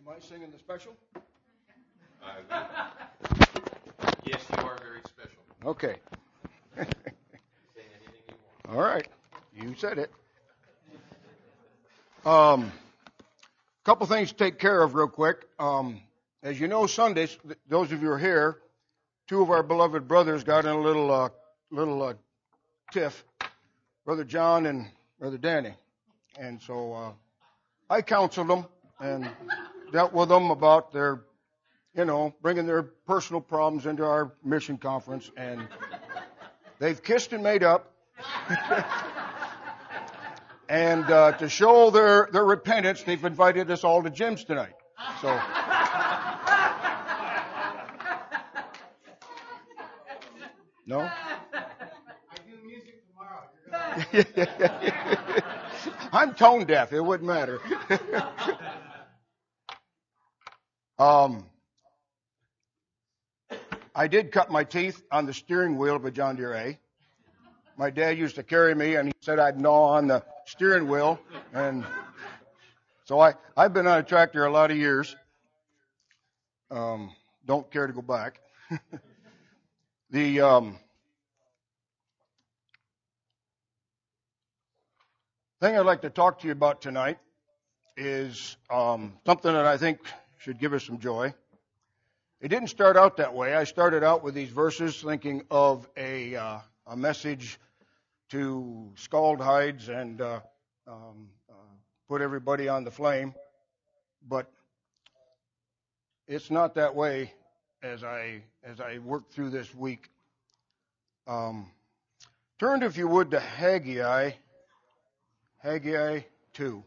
Am I singing the special? Yes, you are very special. Okay. Sing anything you want. All right. You said it. Couple things to take care of real quick. As you know, Sundays, those of you who are here, two of our beloved brothers got in a little tiff, Brother John and Brother Danny. And so I counseled them and dealt with them about their, bringing their personal problems into our mission conference. And they've kissed and made up. And to show their repentance, they've invited us all to Jim's tonight. So, no? I do music tomorrow. I'm tone deaf. It wouldn't matter. I did cut my teeth on the steering wheel of a John Deere A. My dad used to carry me, and he said I'd gnaw on the steering wheel. And so I've been on a tractor a lot of years. Don't care to go back. The thing I'd like to talk to you about tonight is something that I think should give us some joy. It didn't start out that way. I started out with these verses thinking of a message to scald hides and put everybody on the flame. But it's not that way as I work through this week. Turn, if you would, to Haggai 2.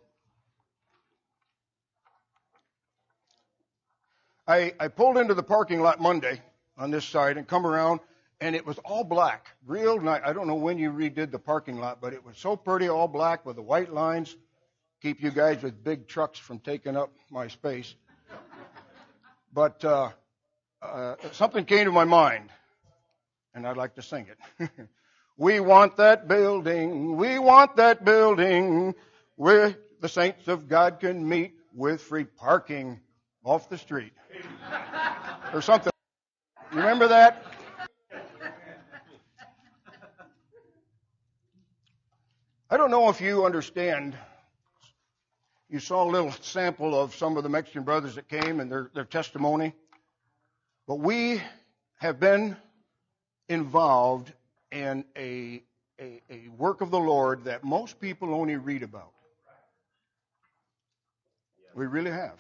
I pulled into the parking lot Monday on this side and come around, and it was all black, real nice. I don't know when you redid the parking lot, but it was so pretty, all black with the white lines. Keep you guys with big trucks from taking up my space. But something came to my mind, and I'd like to sing it. We want that building where the saints of God can meet with free parking off the street. Or something. You remember that? I don't know if you understand. You saw a little sample of some of the Mexican brothers that came and their testimony. But we have been involved in a work of the Lord that most people only read about. We really have.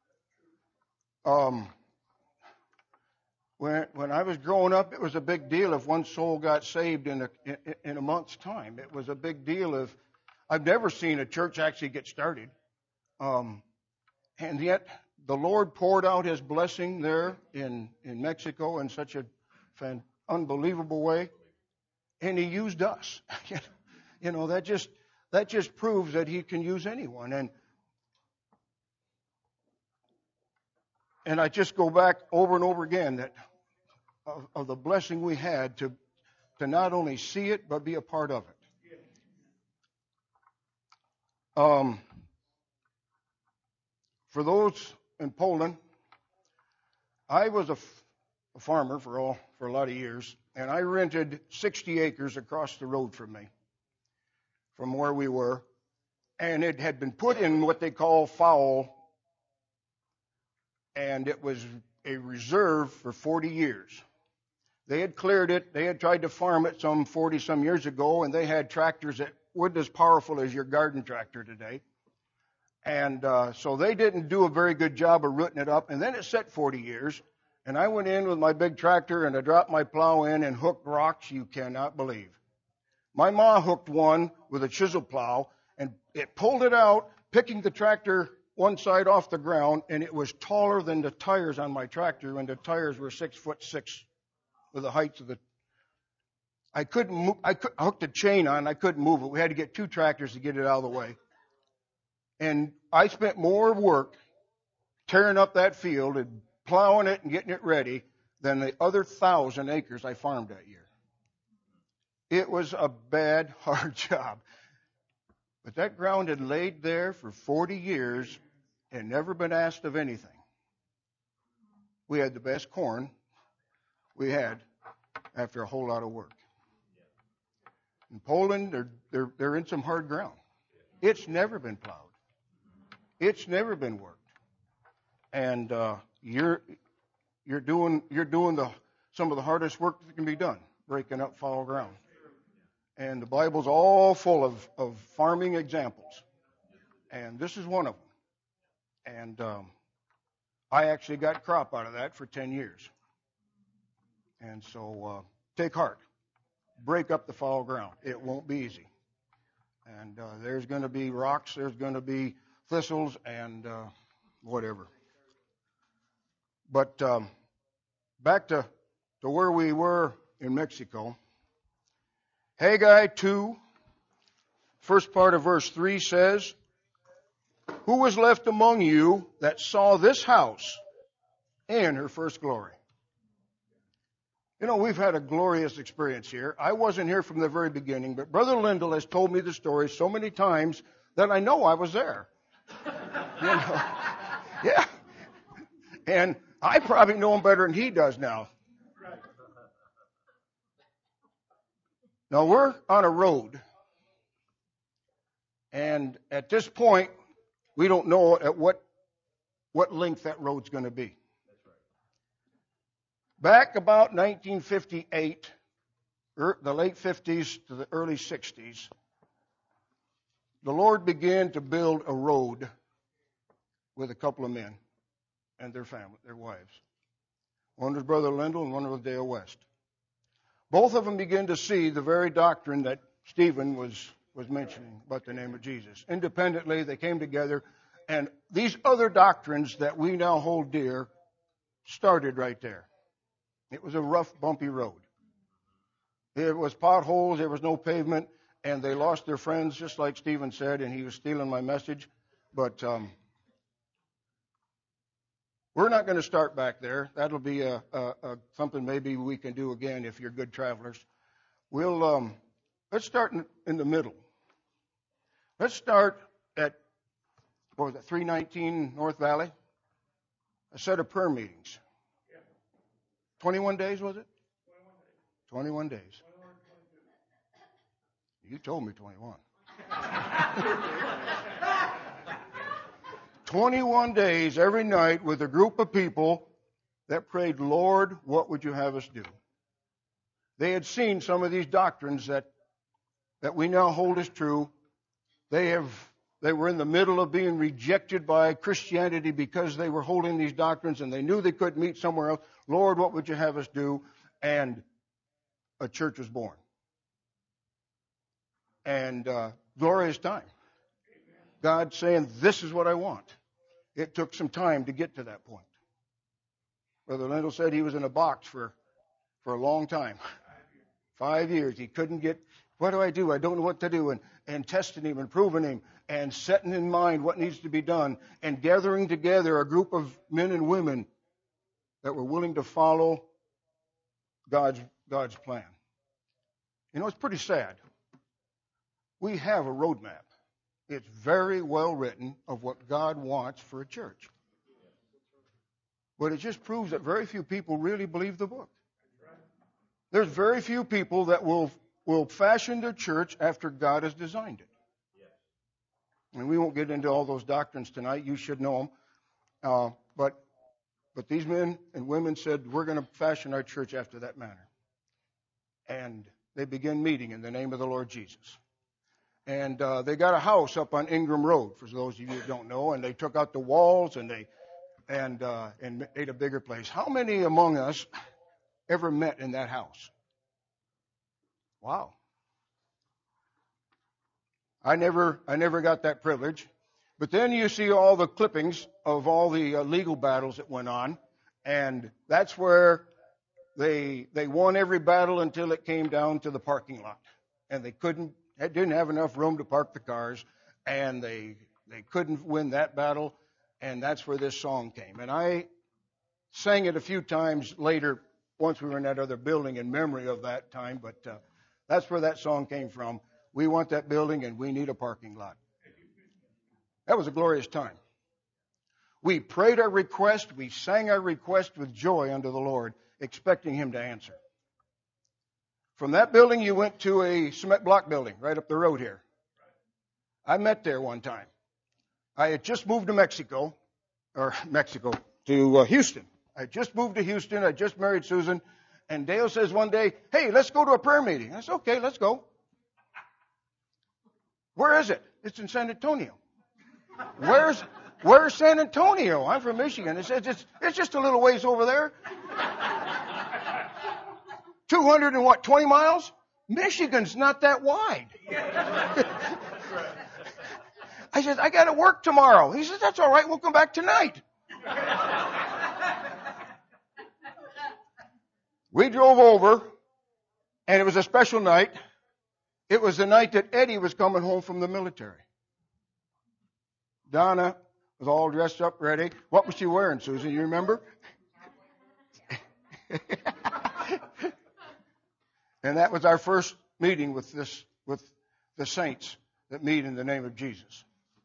When I was growing up, it was a big deal if one soul got saved in a month's time. It was a big deal if I've never seen a church actually get started. And yet the Lord poured out His blessing there in Mexico in such an unbelievable way, and He used us. That just proves that He can use anyone. And I just go back over and over again that of the blessing we had to not only see it but be a part of it. For those in Poland, I was a farmer for a lot of years, and I rented 60 acres across the road from me, from where we were, and it had been put in what they call foul, and it was a reserve for 40 years. They had cleared it. They had tried to farm it some 40-some years ago, and they had tractors that weren't as powerful as your garden tractor today. And so they didn't do a very good job of rooting it up. And then it sat 40 years, and I went in with my big tractor, and I dropped my plow in and hooked rocks you cannot believe. My ma hooked one with a chisel plow, and it pulled it out, picking the tractor one side off the ground, and it was taller than the tires on my tractor, and the tires were 6'6" with the heights of the. I couldn't move. I hooked a chain on. I couldn't move it. We had to get two tractors to get it out of the way. And I spent more work tearing up that field and plowing it and getting it ready than the other 1,000 acres I farmed that year. It was a bad, hard job. But that ground had laid there for 40 years, and never been asked of anything. We had the best corn we had after a whole lot of work. In Poland, they're in some hard ground. It's never been plowed. It's never been worked. And you're doing some of the hardest work that can be done, breaking up fallow ground. And the Bible's all full of farming examples. And this is one of them. And I actually got crop out of that for 10 years. And so take heart. Break up the fallow ground. It won't be easy. And there's going to be rocks, there's going to be thistles, and whatever. But back to where we were in Mexico. Haggai 2, first part of verse 3 says, "Who was left among you that saw this house in her first glory?" You know, we've had a glorious experience here. I wasn't here from the very beginning, but Brother Lindell has told me the story so many times that I know I was there. You know? Yeah. And I probably know him better than he does now. Now, we're on a road. And at this point, we don't know at what length that road's going to be. Back about 1958, the late 50s to the early 60s, the Lord began to build a road with a couple of men and their family, their wives. One was Brother Lindell and one was Dale West. Both of them began to see the very doctrine that Stephen was mentioning about the name of Jesus. Independently, they came together, and these other doctrines that we now hold dear started right there. It was a rough, bumpy road. There was potholes, there was no pavement, and they lost their friends, just like Stephen said, and he was stealing my message. But we're not going to start back there. That'll be something maybe we can do again if you're good travelers. Let's start in the middle. Let's start at, 319 North Valley? A set of prayer meetings. 21 days, was it? 21 days. You told me 21. 21 days every night with a group of people that prayed, "Lord, what would you have us do?" They had seen some of these doctrines that we now hold as true. They were in the middle of being rejected by Christianity because they were holding these doctrines, and they knew they couldn't meet somewhere else. "Lord, what would you have us do?" And a church was born. And glorious time. God saying, "This is what I want." It took some time to get to that point. Brother Lindell said he was in a box for a long time. 5 years. He couldn't get, what do? I don't know what to do. And testing him and proving him and setting in mind what needs to be done and gathering together a group of men and women that were willing to follow God's plan. You know, it's pretty sad. We have a roadmap. It's very well written of what God wants for a church. But it just proves that very few people really believe the book. There's very few people that will fashion their church after God has designed it. And we won't get into all those doctrines tonight. You should know them. But these men and women said, "We're going to fashion our church after that manner." And they began meeting in the name of the Lord Jesus. And they got a house up on Ingram Road, for those of you who don't know, and they took out the walls and made a bigger place. How many among us ever met in that house? Wow. I never got that privilege. But then you see all the clippings of all the legal battles that went on, and that's where they won every battle until it came down to the parking lot, and they didn't have enough room to park the cars, and they couldn't win that battle, and that's where this song came. And I sang it a few times later once we were in that other building in memory of that time, but that's where that song came from. We want that building, and we need a parking lot. That was a glorious time. We prayed our request. We sang our request with joy unto the Lord, expecting Him to answer. From that building, you went to a cement block building right up the road here. I met there one time. I had just moved to Houston. I had just moved to Houston. I just married Susan. And Dale says one day, hey, let's go to a prayer meeting. I said, okay, let's go. Where is it? It's in San Antonio. Where's San Antonio? I'm from Michigan. It says it's just a little ways over there. 220 miles? Michigan's not that wide. I said, I got to work tomorrow. He says, that's all right. We'll come back tonight. We drove over, and it was a special night. It was the night that Eddie was coming home from the military. Donna was all dressed up, ready. What was she wearing, Susan? You remember? And that was our first meeting with the saints that meet in the name of Jesus.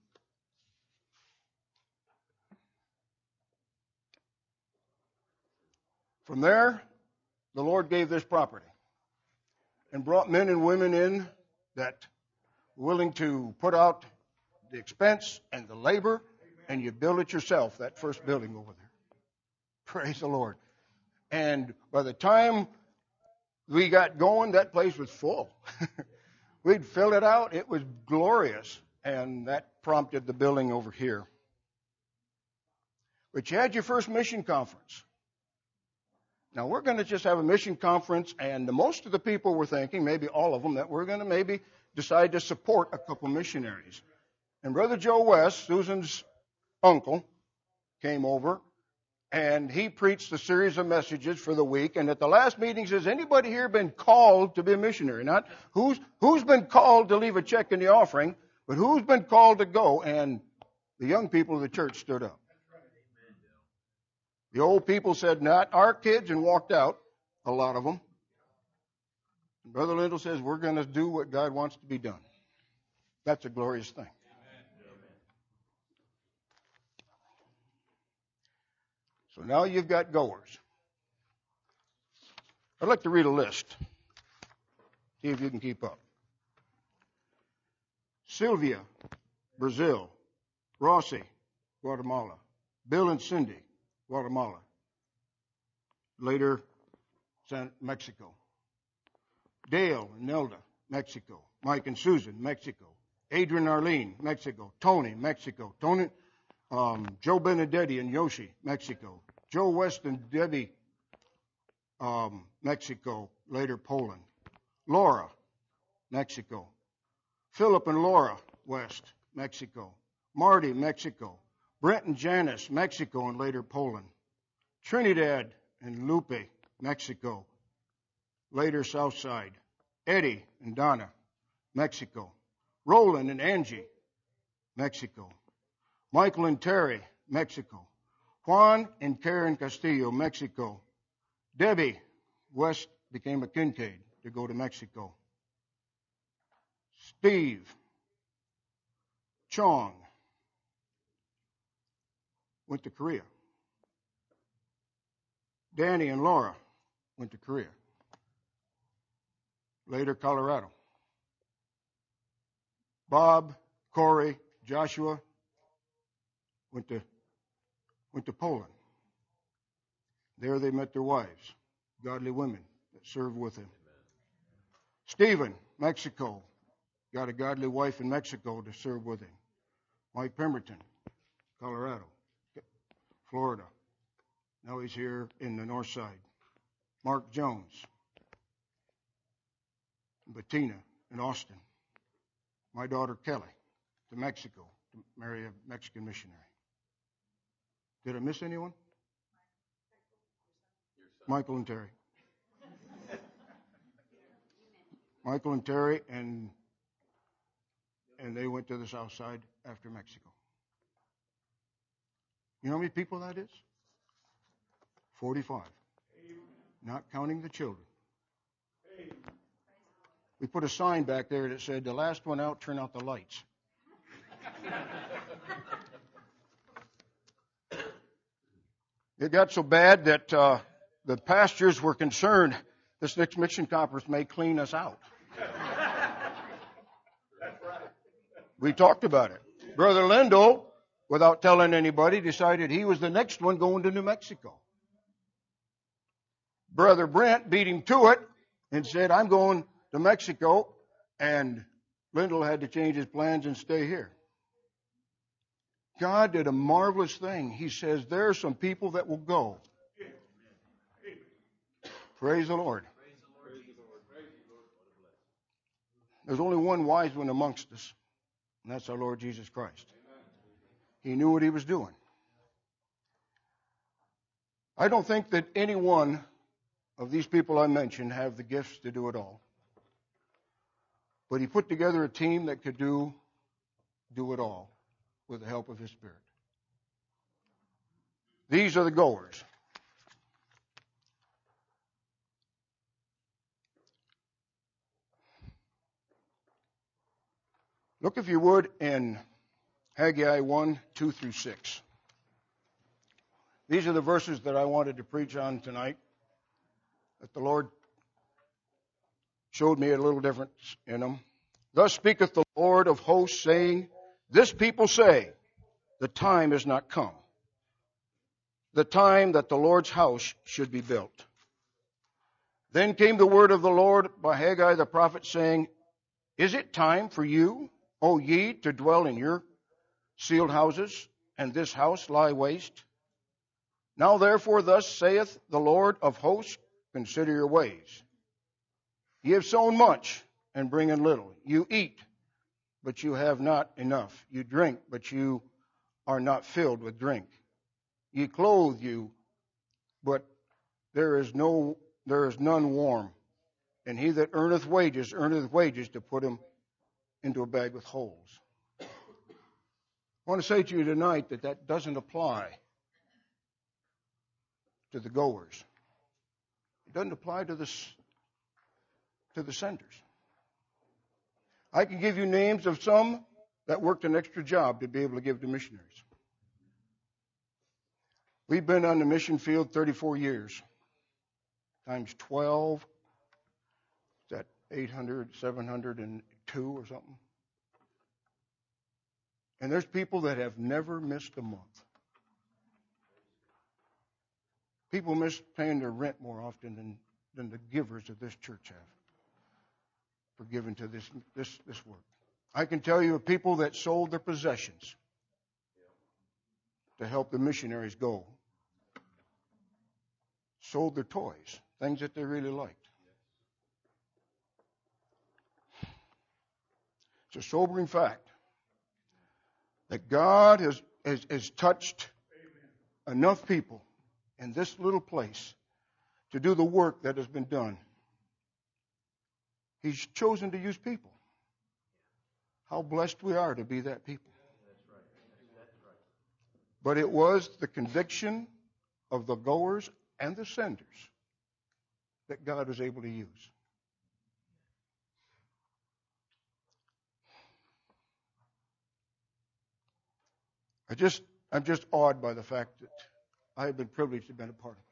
From there, the Lord gave this property and brought men and women in that were willing to put out the expense and the labor, and you build it yourself, that first building over there. Praise the Lord. And by the time we got going, that place was full. We'd fill it out. It was glorious. And that prompted the building over here. But you had your first mission conference. Now, we're going to just have a mission conference, and most of the people were thinking, maybe all of them, that we're going to maybe decide to support a couple missionaries. And Brother Joe West, Susan's uncle, came over, and he preached a series of messages for the week. And at the last meeting, he says, anybody here been called to be a missionary? Not who's been called to leave a check in the offering, but who's been called to go? And the young people of the church stood up. The old people said, not our kids, and walked out, a lot of them. And Brother Lindell says, we're going to do what God wants to be done. That's a glorious thing. So now you've got goers. I'd like to read a list. See if you can keep up. Sylvia, Brazil. Rossi, Guatemala. Bill and Cindy, Guatemala. Later, Mexico. Dale and Nelda, Mexico. Mike and Susan, Mexico. Adrian Arlene, Mexico. Tony, Mexico. Joe Benedetti and Yoshi, Mexico. Joe West and Debbie, Mexico. Later, Poland. Laura, Mexico. Philip and Laura West, Mexico. Marty, Mexico. Brent and Janice, Mexico, and later Poland. Trinidad and Lupe, Mexico. Later Southside. Eddie and Donna, Mexico. Roland and Angie, Mexico. Michael and Terry, Mexico. Juan and Karen Castillo, Mexico. Debbie West became a Kincaid to go to Mexico. Steve Chong went to Korea. Danny and Laura went to Korea. Later, Colorado. Bob, Corey, Joshua went to Poland. There they met their wives, godly women that served with him. Stephen, Mexico, got a godly wife in Mexico to serve with him. Mike Pemberton, Colorado. Florida. Now he's here in the north side. Mark Jones, Bettina in Austin. My daughter Kelly to Mexico to marry a Mexican missionary. Did I miss anyone? Michael and Terry. Michael and Terry, and they went to the south side after Mexico. You know how many people that is? 45. Not counting the children. We put a sign back there that said, the last one out, turn out the lights. It got so bad that the pastors were concerned this next mission conference may clean us out. We talked about it. Brother Lindell, without telling anybody, decided he was the next one going to New Mexico. Brother Brent beat him to it and said, I'm going to Mexico, and Lindell had to change his plans and stay here. God did a marvelous thing. He says, there are some people that will go. Praise the Lord. There's only one wise one amongst us, and that's our Lord Jesus Christ. He knew what he was doing. I don't think that any one of these people I mentioned have the gifts to do it all. But he put together a team that could do it all with the help of his Spirit. These are the goers. Look, if you would, in Haggai 1, 2 through 6. These are the verses that I wanted to preach on tonight, that the Lord showed me a little difference in them. Thus speaketh the Lord of hosts, saying, this people say, the time is not come, the time that the Lord's house should be built. Then came the word of the Lord by Haggai the prophet, saying, is it time for you, O ye, to dwell in your sealed houses, and this house lie waste? Now therefore thus saith the Lord of hosts, consider your ways. Ye have sown much, and bring in little. You eat, but you have not enough. You drink, but you are not filled with drink. Ye clothe you, but there is none warm. And he that earneth wages to put him into a bag with holes. I want to say to you tonight that doesn't apply to the goers. It doesn't apply to the senders. I can give you names of some that worked an extra job to be able to give to missionaries. We've been on the mission field 34 years. Times 12, is that 800, 702 or something? And there's people that have never missed a month. People miss paying their rent more often than the givers of this church have for giving to this work. I can tell you of people that sold their possessions to help the missionaries go. Sold their toys, things that they really liked. It's a sobering fact that God has touched enough people in this little place to do the work that has been done. He's chosen to use people. How blessed we are to be that people. But it was the conviction of the goers and the senders that God was able to use. I'm just awed by the fact that I have been privileged to have been a part of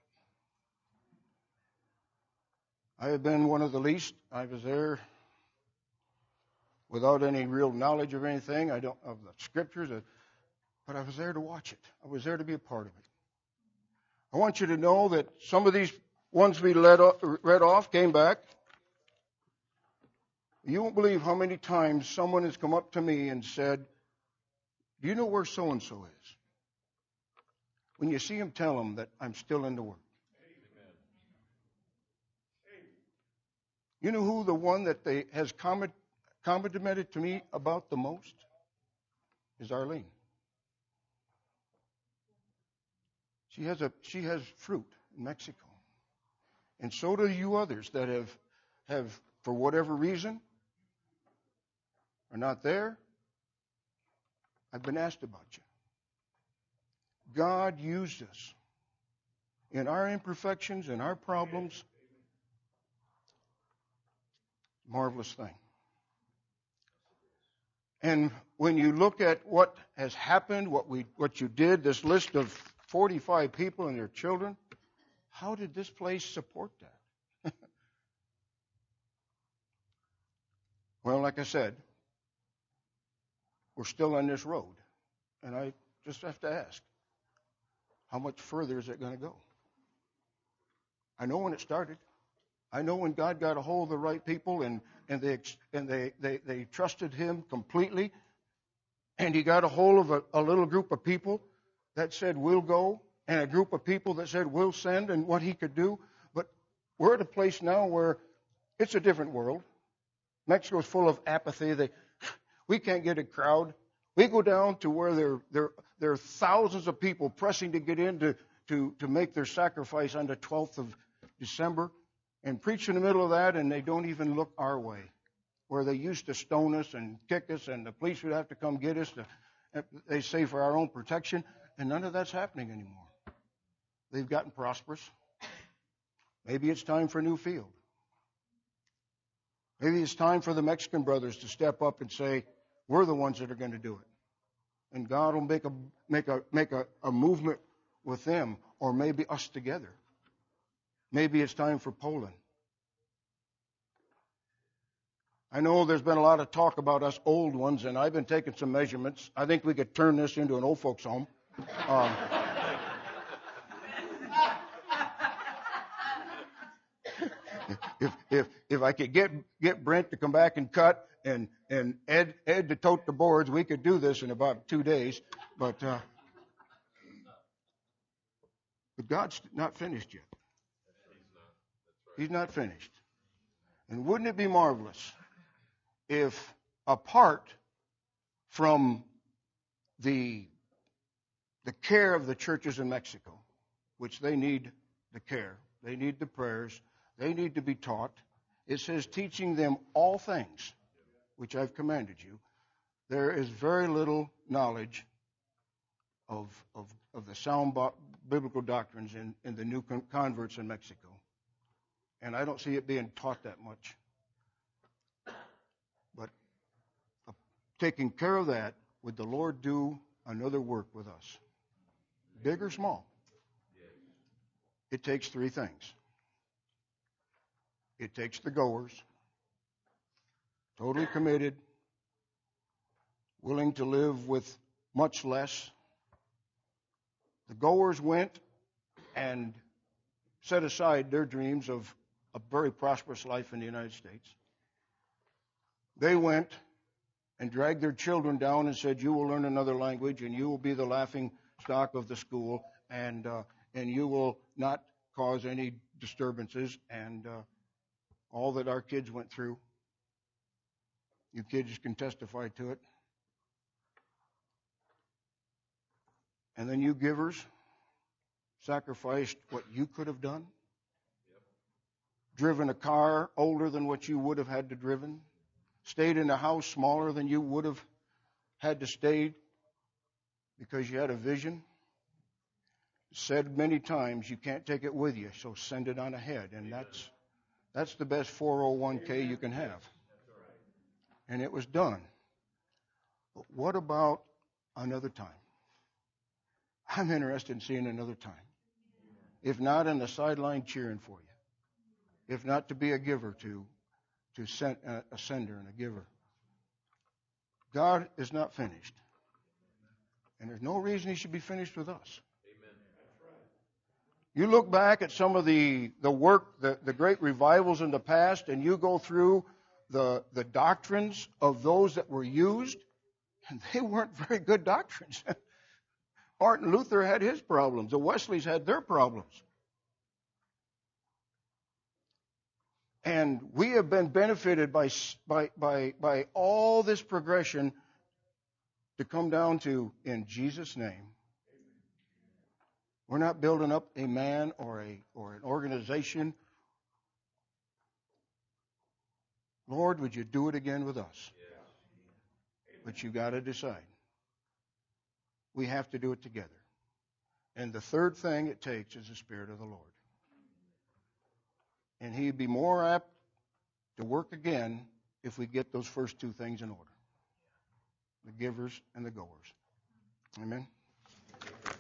it. I have been one of the least. I was there without any real knowledge of anything. I don't of the scriptures, but I was there to watch it. I was there to be a part of it. I want you to know that some of these ones we read off came back. You won't believe how many times someone has come up to me and said, do you know where so-and-so is? When you see him, tell him that I'm still in the work. You know who the one that has complimented to me about the most is Arlene. She has fruit in Mexico. And so do you others that have for whatever reason are not there. I've been asked about you. God used us in our imperfections, in our problems. Marvelous thing. And when you look at what has happened, what you did, this list of 45 people and their children. How did this place support that? Well, like I said, we're still on this road. And I just have to ask, how much further is it going to go? I know when it started. I know when God got a hold of the right people and they trusted him completely, and he got a hold of a little group of people that said, we'll go, and a group of people that said, we'll send, and what he could do. But we're at a place now where it's a different world. Mexico's full of apathy. We can't get a crowd. We go down to where there are thousands of people pressing to get in to make their sacrifice on the 12th of December and preach in the middle of that, and they don't even look our way. Where they used to stone us and kick us, and the police would have to come get us, they say for our own protection, and none of that's happening anymore. They've gotten prosperous. Maybe it's time for a new field. Maybe it's time for the Mexican brothers to step up and say, we're the ones that are going to do it. And God will make a movement with them, or maybe us together. Maybe it's time for Poland. I know there's been a lot of talk about us old ones, and I've been taking some measurements. I think we could turn this into an old folks' home. If I could get Brent to come back and cut and Ed to tote the boards, we could do this in about 2 days. But God's not finished yet. He's not finished. And wouldn't it be marvelous if, apart from the care of the churches in Mexico, which they need the care, they need the prayers, they need to be taught, it says teaching them all things which I've commanded you, there is very little knowledge of the sound biblical doctrines in the new converts in Mexico. And I don't see it being taught that much. But taking care of that, would the Lord do another work with us? Big or small? It takes 3 things. It takes the goers, totally committed, willing to live with much less. The goers went and set aside their dreams of a very prosperous life in the United States. They went and dragged their children down and said, you will learn another language and you will be the laughing stock of the school, and you will not cause any disturbances, and all that our kids went through. You kids can testify to it. And then you givers sacrificed what you could have done. Driven a car older than what you would have had to driven. Stayed in a house smaller than you would have had to stay because you had a vision. Said many times, you can't take it with you, so send it on ahead. And that's the best 401k you can have. And it was done. But what about another time? I'm interested in seeing another time. If not, on the sideline cheering for you. If not, to be a giver, to send a sender and a giver. God is not finished. And there's no reason he should be finished with us. You look back at some of the work, the great revivals in the past, and you go through the doctrines of those that were used, and they weren't very good doctrines. Martin Luther had his problems. The Wesleys had their problems. And we have been benefited by all this progression to come down to, in Jesus' name. We're not building up a man or an organization. Lord, would you do it again with us? But you got to decide. We have to do it together. And the third thing it takes is the Spirit of the Lord. And he'd be more apt to work again if we get those first 2 things in order. The givers and the goers. Amen.